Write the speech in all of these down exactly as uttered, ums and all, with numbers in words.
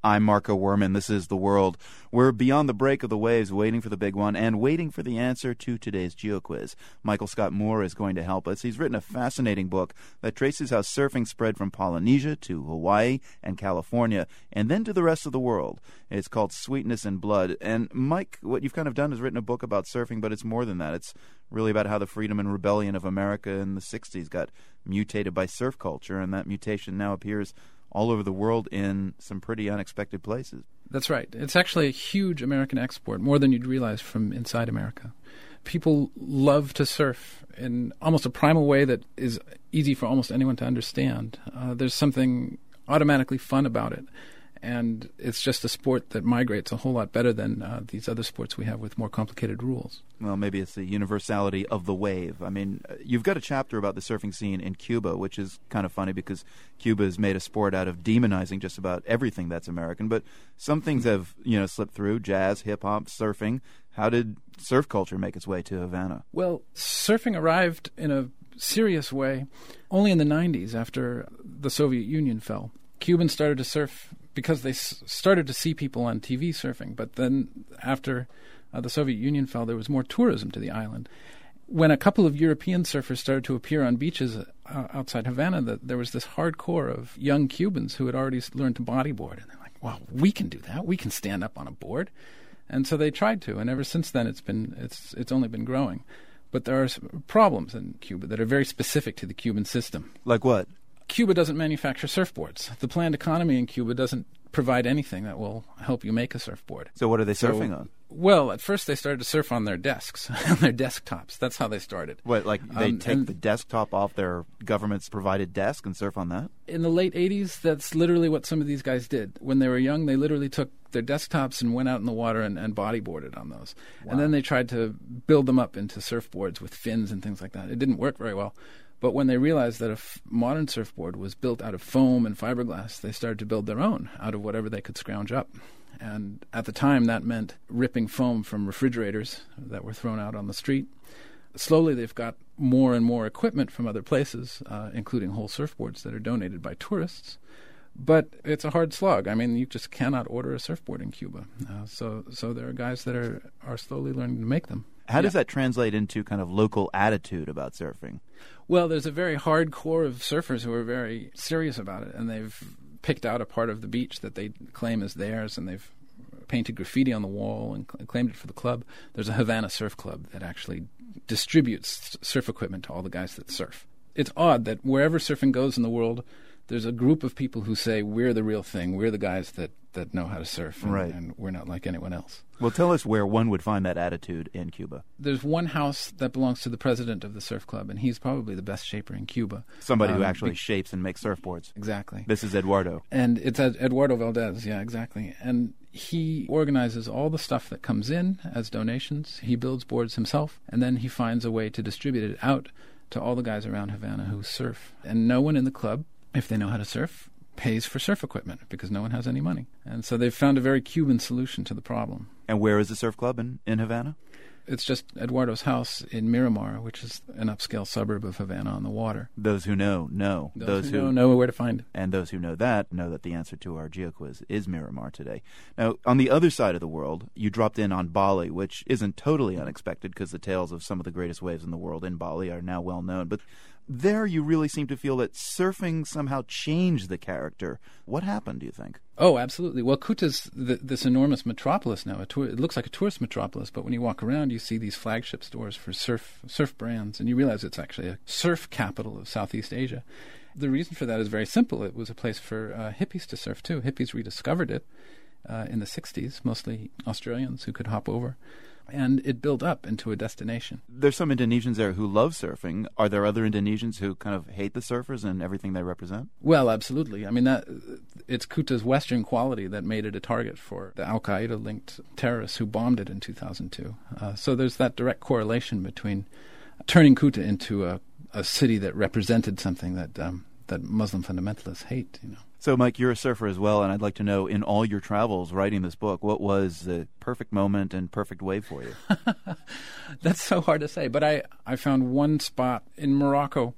I'm Marco Werman. This is The World. We're beyond the break of the waves, waiting for the big one, and waiting for the answer to today's GeoQuiz. Michael Scott Moore is going to help us. He's written a fascinating book that traces how surfing spread from Polynesia to Hawaii and California, and then to the rest of the world. It's called Sweetness in Blood. And Mike, what you've kind of done is written a book about surfing, but it's more than that. It's really about how the freedom and rebellion of America in the sixties got mutated by surf culture, and that mutation now appears all over the world in some pretty unexpected places. That's right. It's actually a huge American export, more than you'd realize from inside America. People love to surf in almost a primal way that is easy for almost anyone to understand. Uh, there's something automatically fun about it. And it's just a sport that migrates a whole lot better than uh, these other sports we have with more complicated rules. Well, maybe it's the universality of the wave. I mean, you've got a chapter about the surfing scene in Cuba, which is kind of funny because Cuba has made a sport out of demonizing just about everything that's American. But some things have, you know, slipped through: jazz, hip-hop, surfing. How did surf culture make its way to Havana? Well, surfing arrived in a serious way only in the nineties after the Soviet Union fell. Cubans started to surf because they s- started to see people on T V surfing. But then after uh, the Soviet Union fell, there was more tourism to the island. When a couple of European surfers started to appear on beaches uh, outside Havana, the, there was this hardcore of young Cubans who had already learned to bodyboard. And they're like, wow, we can do that. We can stand up on a board. And so they tried to. And ever since then, it's been it's it's only been growing. But there are problems in Cuba that are very specific to the Cuban system. Like what? Cuba doesn't manufacture surfboards. The planned economy in Cuba doesn't provide anything that will help you make a surfboard. So what are they surfing so, on? Well, at first they started to surf on their desks, on their desktops. That's how they started. What, like they um, take the desktop off their government's provided desk and surf on that? In the late eighties, that's literally what some of these guys did. When they were young, they literally took their desktops and went out in the water and, and bodyboarded on those. Wow. And then they tried to build them up into surfboards with fins and things like that. It didn't work very well. But when they realized that a f- modern surfboard was built out of foam and fiberglass, they started to build their own out of whatever they could scrounge up. And at the time, that meant ripping foam from refrigerators that were thrown out on the street. Slowly, they've got more and more equipment from other places, uh, including whole surfboards that are donated by tourists. But it's a hard slog. I mean, you just cannot order a surfboard in Cuba. Uh, so so there are guys that are, are slowly learning to make them. How does yeah. that translate into kind of local attitude about surfing? Well, there's a very hard core of surfers who are very serious about it, and they've picked out a part of the beach that they claim is theirs, and they've painted graffiti on the wall and cl- claimed it for the club. There's a Havana Surf Club that actually distributes surf equipment to all the guys that surf. It's odd that wherever surfing goes in the world, there's a group of people who say, we're the real thing, we're the guys that, that know how to surf, and, right. and we're not like anyone else. Well, tell us where one would find that attitude in Cuba. There's one house that belongs to the president of the surf club, and he's probably the best shaper in Cuba. Somebody um, who actually be- shapes and makes surfboards. Exactly. This is Eduardo. And it's Ed- Eduardo Valdez, yeah, exactly. And he organizes all the stuff that comes in as donations. He builds boards himself, and then he finds a way to distribute it out to all the guys around Havana who surf. And no one in the club, if they know how to surf, pays for surf equipment because no one has any money. And so they've found a very Cuban solution to the problem. And where is the surf club in, in Havana? It's just Eduardo's house in Miramar, which is an upscale suburb of Havana on the water. Those who know, know. Those, those who, who know, know where to find it. And those who know that know that the answer to our GeoQuiz is Miramar today. Now, on the other side of the world, you dropped in on Bali, which isn't totally unexpected because the tales of some of the greatest waves in the world in Bali are now well known. But there you really seem to feel that surfing somehow changed the character. What happened, do you think? Oh, absolutely. Well, Kuta's th- this enormous metropolis now. A tour- it looks like a tourist metropolis, but when you walk around, you see these flagship stores for surf surf brands, and you realize it's actually a surf capital of Southeast Asia. The reason for that is very simple. It was a place for uh, hippies to surf, too. Hippies rediscovered it uh, in the sixties, mostly Australians who could hop over. And it built up into a destination. There's some Indonesians there who love surfing. Are there other Indonesians who kind of hate the surfers and everything they represent? Well, absolutely. I mean, that it's Kuta's Western quality that made it a target for the Al-Qaeda-linked terrorists who bombed it in two thousand two. Uh, so there's that direct correlation between turning Kuta into a, a city that represented something that um, that Muslim fundamentalists hate, you know. So, Mike, you're a surfer as well, and I'd like to know, in all your travels writing this book, what was the perfect moment and perfect wave for you? That's so hard to say, but I, I found one spot in Morocco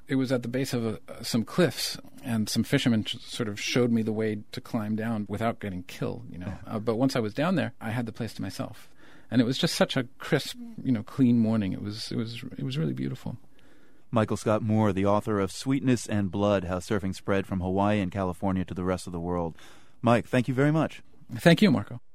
It was at the base of a, some cliffs, and some fishermen sort of showed me the way to climb down without getting killed, you know. Uh, but once I was down there, I had the place to myself. And it was just such a crisp, you know, clean morning. It was, it was, it was really beautiful. Michael Scott Moore, the author of Sweetness and Blood, How Surfing Spread from Hawaii and California to the Rest of the World. Mike, thank you very much. Thank you, Marco.